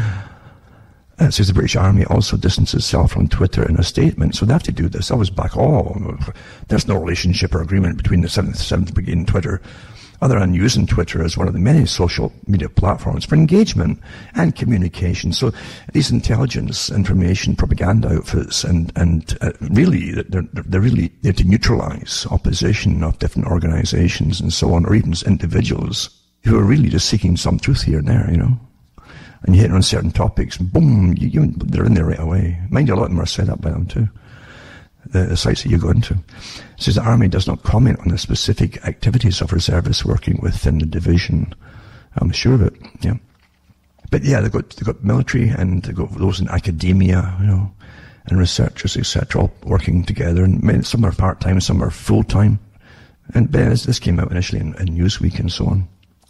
It says the British Army also distanced itself from Twitter in a statement. So they have to do this. I was back, there's no relationship or agreement between the 7th Brigade and Twitter, other than using Twitter as one of the many social media platforms for engagement and communication. So these intelligence, information, propaganda outfits, and really, they're really there to neutralize opposition of different organizations and so on, or even individuals who are really just seeking some truth here and there, you know. And you hit on certain topics, boom, they're in there right away. Mind you, a lot of them are set up by them too. The sites that you go into. It says the Army does not comment on the specific activities of reservists working within the division. I'm sure of it, yeah. But yeah, they've got military and they've got those in academia, you know, and researchers, etc., all working together. And some are part-time, some are full-time. And this came out initially in Newsweek and so on.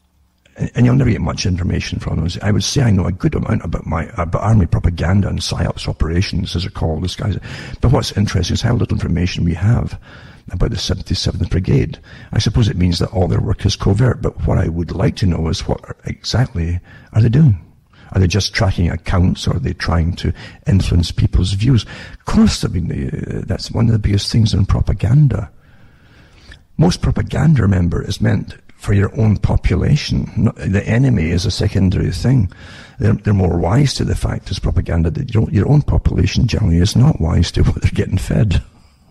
And you'll never get much information from them. I would say I know a good amount about army propaganda and PSYOPs operations, as they're called, these guys. But what's interesting is how little information we have about the 77th Brigade. I suppose it means that all their work is covert, but what I would like to know is what exactly are they doing? Are they just tracking accounts, or are they trying to influence people's views? Of course, I mean, that's one of the biggest things in propaganda. Most propaganda, remember, is meant for your own population. The enemy is a secondary thing. They're more wise to the fact as propaganda that your own population generally is not wise to what they're getting fed.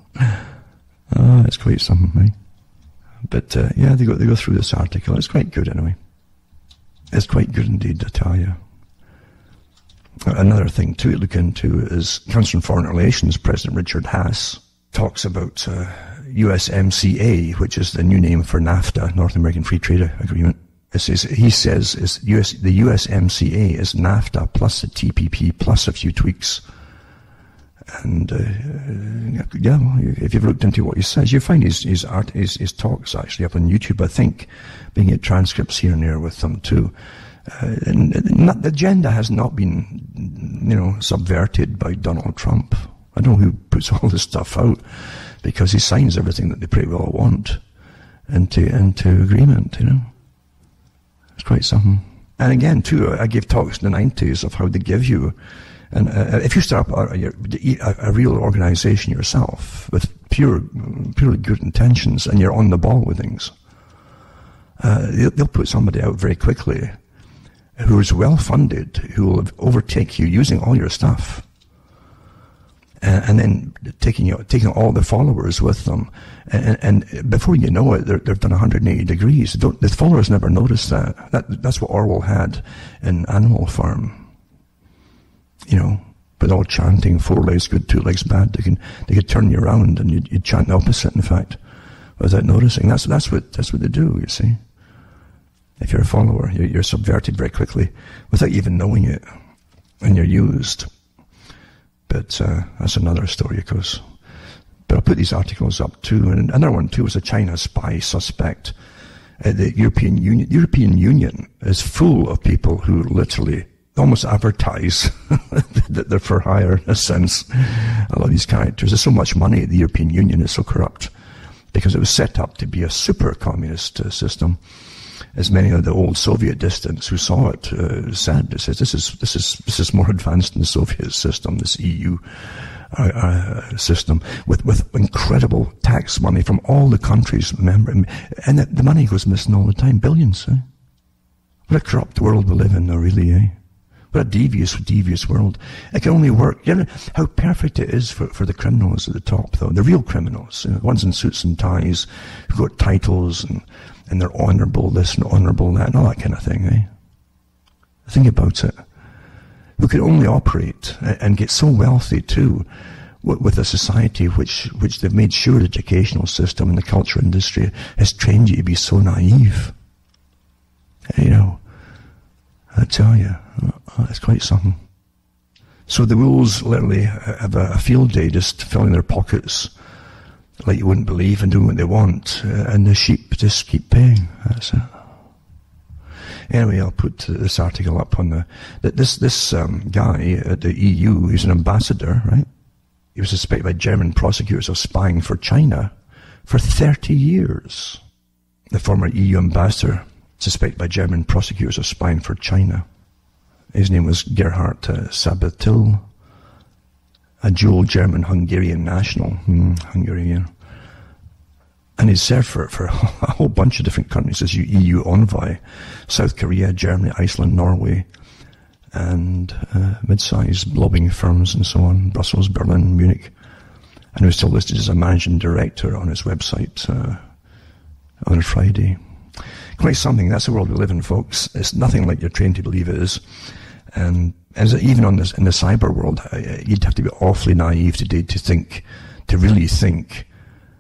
It's quite something, right? But yeah, they go through this article. It's quite good anyway. It's quite good indeed, I tell you. Another thing to look into is Council on Foreign Relations President Richard Haass talks about USMCA, which is the new name for NAFTA, North American Free Trade Agreement. He says the USMCA is NAFTA plus the TPP plus a few tweaks. And yeah, well, if you've looked into what he says, you find his talks actually up on YouTube. I think, being at transcripts here and there with them too. And the agenda has not been, you know, subverted by Donald Trump. I don't know who puts all this stuff out, because he signs everything that they pretty well want into agreement, you know. It's quite something. And again, too, I gave talks in the 90s of how they give you, and if you start up a real organization yourself with purely good intentions, and you're on the ball with things, they'll put somebody out very quickly who is well funded, who will overtake you using all your stuff. and then taking all the followers with them. And before you know it, they've done 180 degrees. The followers never noticed that. That's what Orwell had in Animal Farm. But all chanting 4 legs good, 2 legs bad. They could turn you around and you'd chant the opposite, in fact, without noticing. That's what they do, you see. If you're a follower, you're subverted very quickly without even knowing it, and you're used. But that's another story, of course. But I'll put these articles up too. And another one too was a China spy suspect. The European Union. The European Union is full of people who literally almost advertise that they're for hire, in a sense. A lot of these characters. There's so much money. The European Union is so corrupt because it was set up to be a super communist system. As many of the old Soviet dissidents who saw it said, it says this is more advanced than the Soviet system, this EU system, with incredible tax money from all the countries, remember, and the money goes missing all the time, billions. What a corrupt world we live in, though, really, What a devious world. It can only work. You know how perfect it is for the criminals at the top, though, the real criminals, the ones in suits and ties, who've got titles and they're honourable this and honourable that and all that kind of thing, Think about it. We could only operate and get so wealthy too with a society which they've made sure the educational system and the culture industry has trained you to be so naive. I tell you, it's quite something. So the wolves literally have a field day just filling their pockets like you wouldn't believe and doing what they want, and the sheep just keep paying. That's it. Anyway, I'll put this article up on this guy at the EU. He's an ambassador, right? He was suspected by German prosecutors of spying for China for 30 years. The former EU ambassador suspected by German prosecutors of spying for China. His name was Gerhard Sabatil, a dual German-Hungarian national, Hungarian. And he's served for a whole bunch of different countries as EU envoy, South Korea, Germany, Iceland, Norway, and mid-sized lobbying firms and so on, Brussels, Berlin, Munich. And he was still listed as a managing director on his website on Friday. Quite something. That's the world we live in, folks. It's nothing like you're trained to believe it is. And even in the cyber world, you'd have to be awfully naive today to really think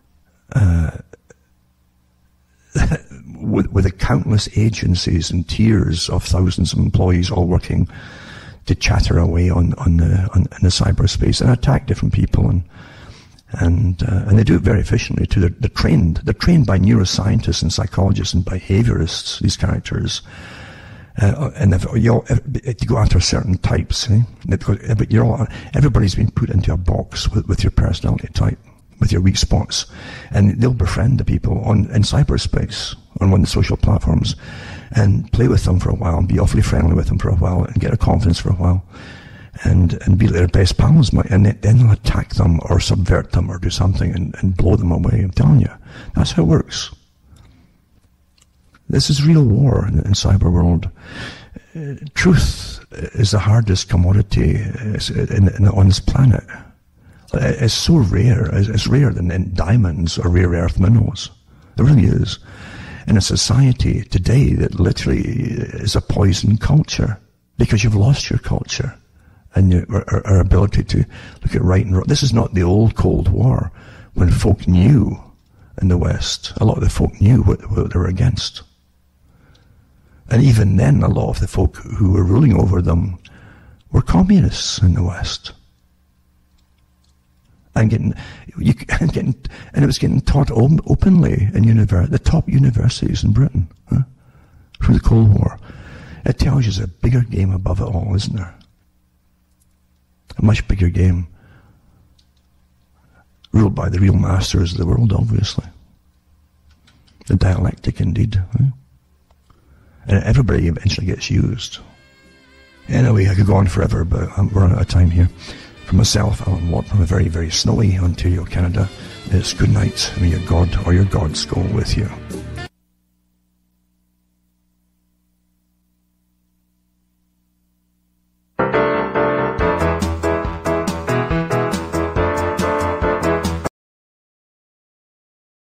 with the countless agencies and tiers of thousands of employees all working to chatter away on the cyberspace and attack different people, and they do it very efficiently too. They're trained by neuroscientists and psychologists and behaviorists, these characters, and to go after certain types. But everybody's been put into a box with your personality type, with your weak spots, and they'll befriend the people in cyberspace on one of the social platforms and play with them for a while and be awfully friendly with them for a while and get their confidence for a while and be their best pals, and then they'll attack them or subvert them or do something and blow them away. I'm telling you, that's how it works. This is real war in cyber world. Truth is the hardest commodity on this planet. It's so rare. It's rarer than diamonds or rare earth minerals. It really is. In a society today that literally is a poison culture because you've lost your culture and our ability to look at right and wrong. This is not the old Cold War when folk knew in the West. A lot of the folk knew what they were against. And even then, a lot of the folk who were ruling over them were communists in the West. And it was getting taught openly in the top universities in Britain, through the Cold War. It tells you there's a bigger game above it all, isn't there? A much bigger game, ruled by the real masters of the world, obviously. The dialectic, indeed. And everybody eventually gets used. Anyway, I could go on forever, but we're out of time here. For myself, Alan Watt, from a very, very snowy Ontario, Canada, it's good night. May your God or your gods go with you.